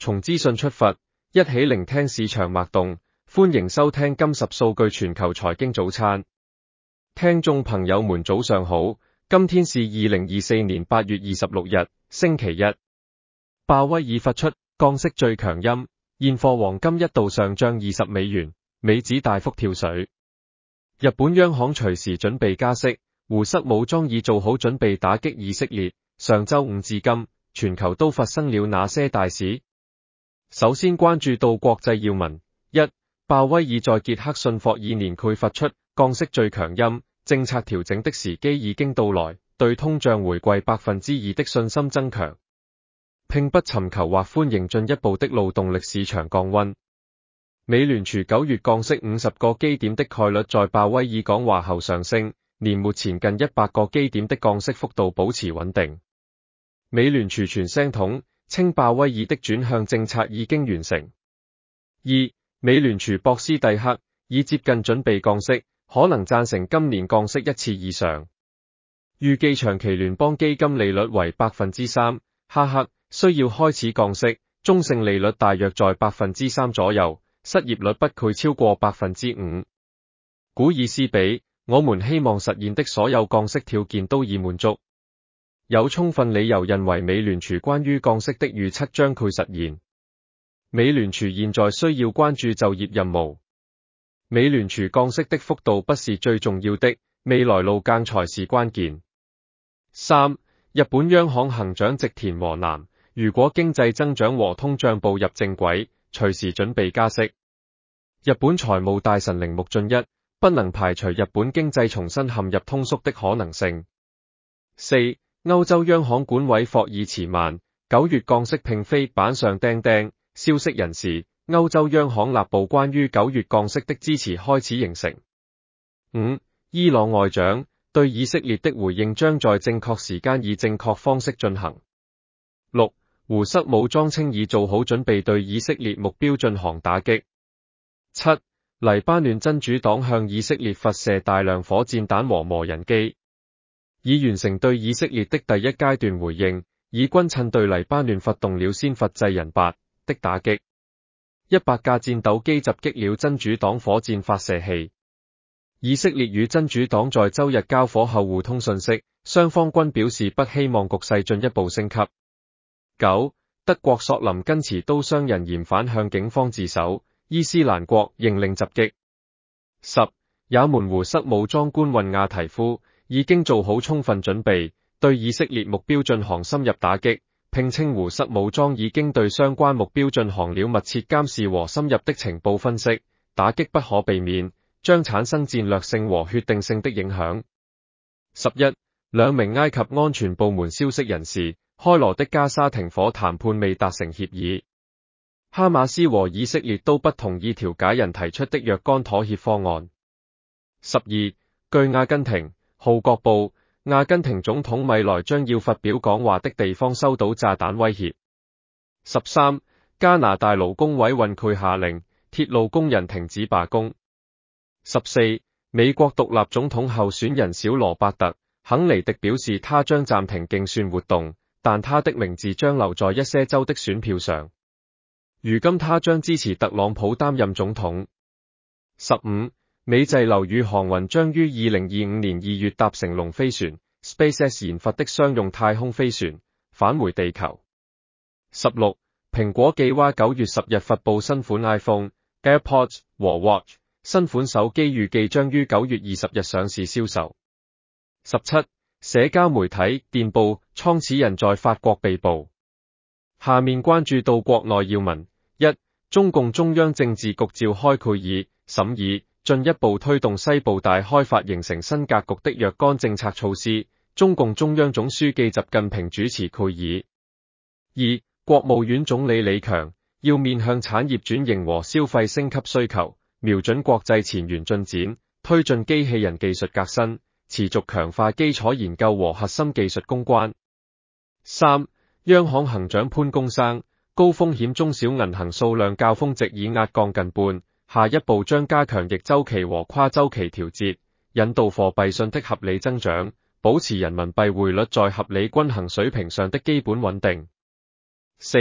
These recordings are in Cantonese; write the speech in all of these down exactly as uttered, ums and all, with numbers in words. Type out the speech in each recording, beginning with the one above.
從資訊出發，一起聆聽市場脈動。歡迎收聽今十數據全球財經早餐。聽眾朋友們早上好，今天是二零二四年八月二十六日，星期一。鮑威爾發出降息最強音，現貨黃金一度上漲二十美元，美指大幅跳水。日本央行隨時準備加息，胡塞武裝已做好準備打擊以色列。上周五至今，全球都發生了哪些大事？首先關注到國際要聞。一、鮑威爾在傑克遜霍爾年會發出降息最強音，政策調整的時機已經到來，對通脹回歸百分之二的信心增強，並不尋求或歡迎進一步的勞動力市場降溫。美聯儲九月降息五十個基點的概率在鮑威爾講話後上升，年末前近一百個基點的降息幅度保持穩定。美聯儲傳聲筒稱鮑威爾的轉向政策已經完成。二、美聯儲博斯蒂克已接近準備降息，可能贊成今年降息一次以上，預計長期聯邦基金利率為百分之三，哈克需要開始降息，中性利率大約在百分之三左右，失業率不會超過百分之五。古爾斯比，我們希望實現的所有降息條件都已滿足，有充分理由認為美聯儲關於降息的預測將會實現。美聯儲現在需要關注就業任務。美聯儲降息的幅度不是最重要的，未來路徑才是關鍵。三、日本央行行長植田和男，如果經濟增長和通脹步入正軌，隨時準備加息。日本財務大臣鈴木俊一不能排除日本經濟重新陷入通縮的可能性。四、歐洲央行管委霍爾茨曼九月降息並非板上釘釘。消息人士，歐洲央行立部關於九月降息的支持開始形成。五、伊朗外長對以色列的回應將在正確時間以正確方式進行。六、胡塞武裝稱已做好準備對以色列目標進行打擊。七、黎巴嫩真主黨向以色列發射大量火箭彈和無人機，已完成對以色列的第一階段回應，以軍趁對黎巴嫩發動了先發制人八的打擊，一百架戰鬥機襲擊了真主黨火箭發射器。以色列與真主黨在周日交火後互通訊息，雙方均表示不希望局勢進一步升級。九、德國索林根持刀傷人嫌犯向警方自首，伊斯蘭國認領襲擊。十、也門胡塞武裝官運亞提夫已經做好充分準備，對以色列目標進行深入打擊，並稱胡塞武裝已經對相關目標進行了密切監視和深入的情報分析，打擊不可避免，將產生戰略性和決定性的影響。十一、兩名埃及安全部門消息人士，開羅的加沙停火談判未達成協議，哈馬斯和以色列都不同意調解人提出的若干妥協方案。十二、據阿根廷《號角報》，阿根廷總統米萊將要發表講話的地方收到炸彈威脅。十三、加拿大勞工委員會下令鐵路工人停止罷工。十四、美國獨立總統候選人小羅伯特·肯尼迪表示他將暫停競選活動，但他的名字將留在一些州的選票上。如今他將支持特朗普擔任總統。十五、美濟樓宇航運將於二零二五年二月搭乘龍飛船 SpaceX 研發的商用太空飛船返回地球。十六、蘋果計劃九月十日發布新款 iPhone、AirPods 和 Watch， 新款手機預計將於九月二十日上市銷售。十七、社交媒體電報創始人在法國被捕。下面關注到國內要聞。一、中共中央政治局召開會議，審議進一步推動西部大開發形成新格局的若干政策措施。中共中央總書記習近平主持會議。二、國務院總理李強要面向產業轉型和消費升級需求，瞄準國際前沿進展，推進機器人技術革新，持續強化基礎研究和核心技術攻關。三、央行行長潘功生，高風險中小銀行數量較峰值已壓降近半，下一步將加強逆周期和跨周期調節，引導貨幣信的合理增長，保持人民幣匯率在合理均衡水平上的基本穩定。四、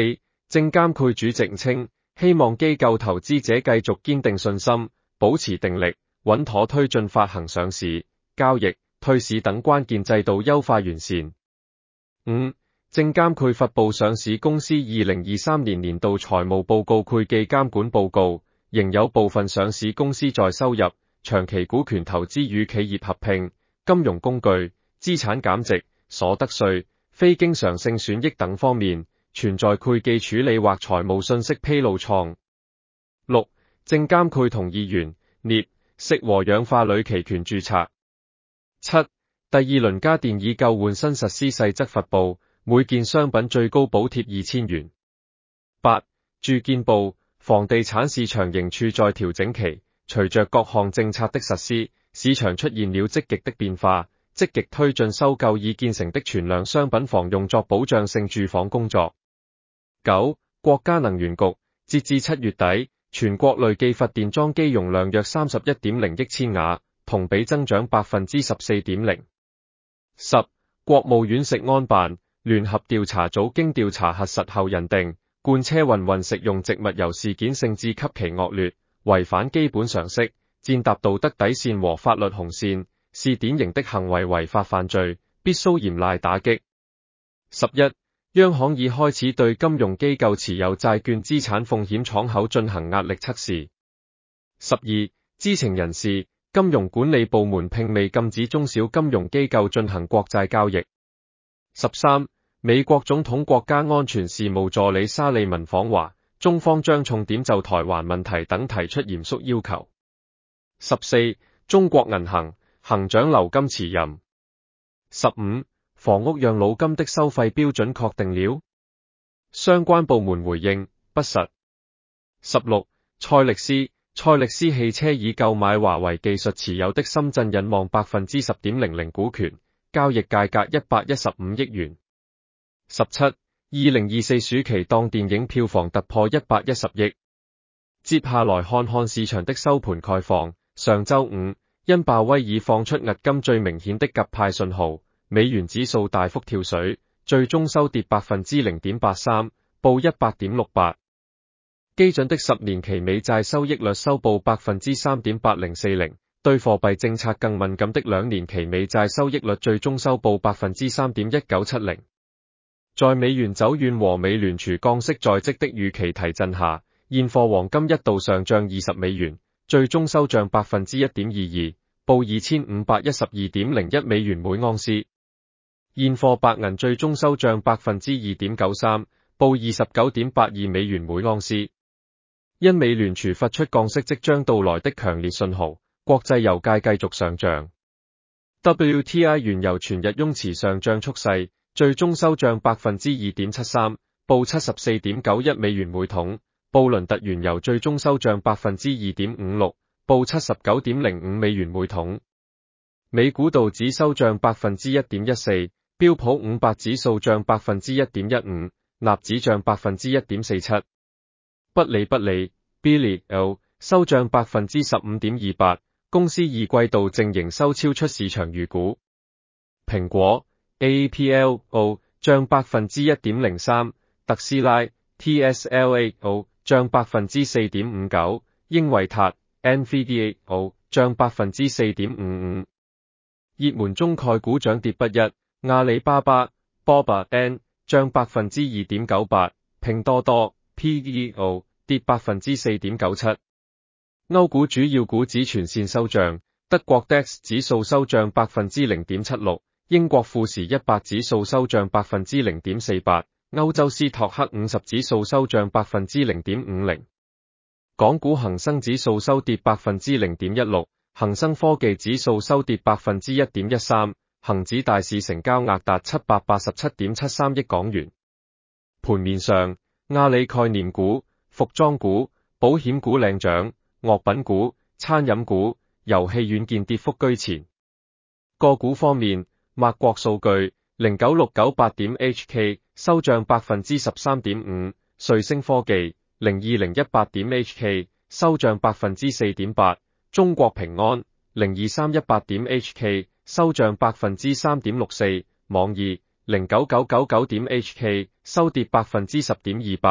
證監會主席稱，希望機構投資者繼續堅定信心，保持定力，穩妥推進發行上市、交易、退市等關鍵制度優化完善。五、證監會發布上市公司二零二三年年度財務報告會計監管報告，仍有部分上市公司在收入、長期股權投資與企業合併、金融工具、資產減值、所得稅、非經常性損益等方面，存在會計處理或財務信息披露錯誤。六、證監會同意原、鎳、錫和氧化鋁期權註冊。七、第二輪家電以舊換新實施細則發布，每件商品最高補貼二千元。八、住建部，房地產市場仍處在調整期，隨着各項政策的實施，市場出現了積極的變化，積極推進收購已建成的存量商品房用作保障性住房工作。九、國家能源局，截至七月底，全國累計發電裝機容量約三十一點零億千瓦，同比增長百分之十四點零。十、國務院食安辦聯合調查組經調查核實後認定，罐車運運食用植物油事件性質極其惡劣，違反基本常識，踐踏道德底線和法律紅線，是典型的行為違法犯罪，必須嚴厲打擊。十一、央行已開始對金融機構持有債券資產風險敞口進行壓力測試。十二、知情人士，金融管理部門並未禁止中小金融機構進行國債交易。十三、美國總統國家安全事務助理沙利文訪華，中方將重點就台灣問題等提出嚴肅要求。十四、中國銀行行長劉金辭任。十五、房屋養老金的收費標準確定了，相關部門回應不實。十六、蔡力斯，蔡力斯汽車已購買華為技術持有的深圳引望百分之十點零零股權，交易價格一百一十五億元。十七、二零二四暑期檔電影票房突破一百一十億。接下來看看市場的收盤概況。上周五，因鮑威爾放出押金最明顯的鴿派信號，美元指數大幅跳水，最終收跌百分之零點八三，報一百點六八。基準的十年期美債收益率收報百分之三點八零四零，對貨幣政策更敏感的兩年期美債收益率最終收報百分之三點一九七零。在美元走軟和美聯儲降息在即的預期提振下，現貨黃金一度上漲二十美元，最終收漲百分之一點二二，報二千五百一十二點零一美元每盎司。現貨白銀最終收漲百分之二點九三，報二十九點八二美元每盎司。因美聯儲發出降息即將到來的強烈信號，國際油價繼續上漲。W T I 原油全日湧池上漲速勢，最終收漲百分之二點七三，報七十四點九一美元每桶。布倫特原油最終收漲百分之二點五六，報七十九點零五美元每桶。美股道指收漲百分之一點一四，標普五百指數漲百分之一點一五，納指漲百分之一點四七。不理不理 ，Billy L 收漲百分之十五點二八，公司二季度淨營收超出市場預估。蘋果 A P L O 漲百分之一點零三，特斯拉 T S L A O 漲百分之四點五九，英偉達 N V D A O 漲百分之四點五五。熱門中概股漲跌不一，阿里巴巴 Boba N 漲百分之二點九八，拼多多 P E O 跌百分之四點九七。歐股主要股指全線收漲，德國 D A X 指數收漲百分之零點七六，英國富時一百指數收漲百分之零點四八，歐洲斯托克五十指數收漲百分之零點五零。港股恒生指數收跌百分之零點一六，恒生科技指數收跌百分之一點一三，恒指大市成交額達七百八十七點七三億港元。盤面上，阿里概念股、服裝股、保險股領漲，樂品股、餐飲股、遊戲軟件跌幅居前。個股方面，麥國數據零九六九八點 H K 收漲百分之十三點五，瑞聲科技零二零一八點 H K 收漲百分之四點八，中國平安零二三一八點 H K 收漲百分之三點六四，網易零九九九九點 H K 收跌百分之十點二八，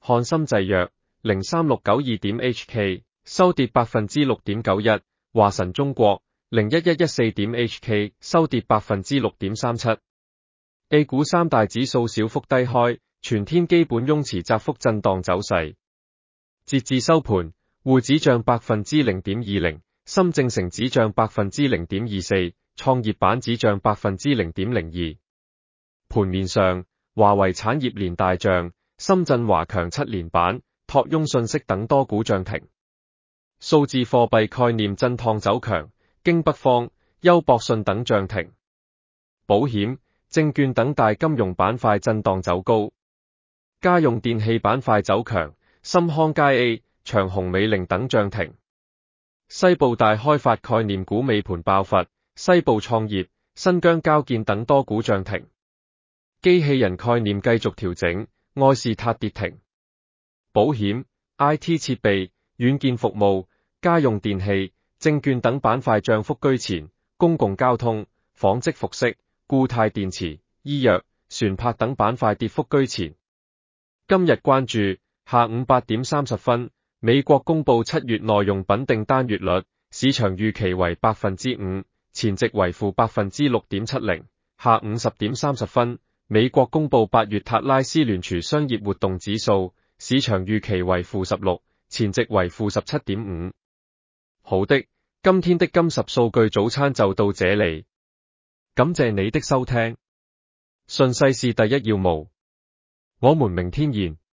漢森製藥零三六九二點 H K 收跌百分之六點九一，華晨中國零一一一四點 H K 收跌百分之六點三七。A 股三大指數小幅低開，全天基本雍持窄幅震盪走勢。截至收盤，滬指漲百分之零點二零，深證成指漲百分之零點二四，創業板指漲百分之零點零二。盤面上，華為產業連大漲，深圳華強七連板，拓雍信息等多股漲停。數字貨幣概念震盪走強，京北方、優博信等漲停。保險、證券等大金融板塊震盪走高，家用電器板塊走強，深康佳 A、長虹美菱等漲停。西部大開發概念股尾盤爆發，西部創業、新疆交建等多股漲停。機器人概念繼續調整，愛仕塔跌停。保險、I T 設備、軟件服務、家用電器、證券等板塊漲幅居前，公共交通、紡織服飾、固態電池、醫藥、船舶等板塊跌幅居前。今日關注，下午八點三十分，美國公布七月耐用品訂單月率，市場預期為百分之五，前值為負百分之六點七零。下午十點三十分，美國公布八月塔拉斯聯儲商業活動指數，市場預期為負十六，前值為負十七點五。好的，今天的金十數據早餐就到這裡，感謝你的收聽。順勢是第一要務，我們明天見。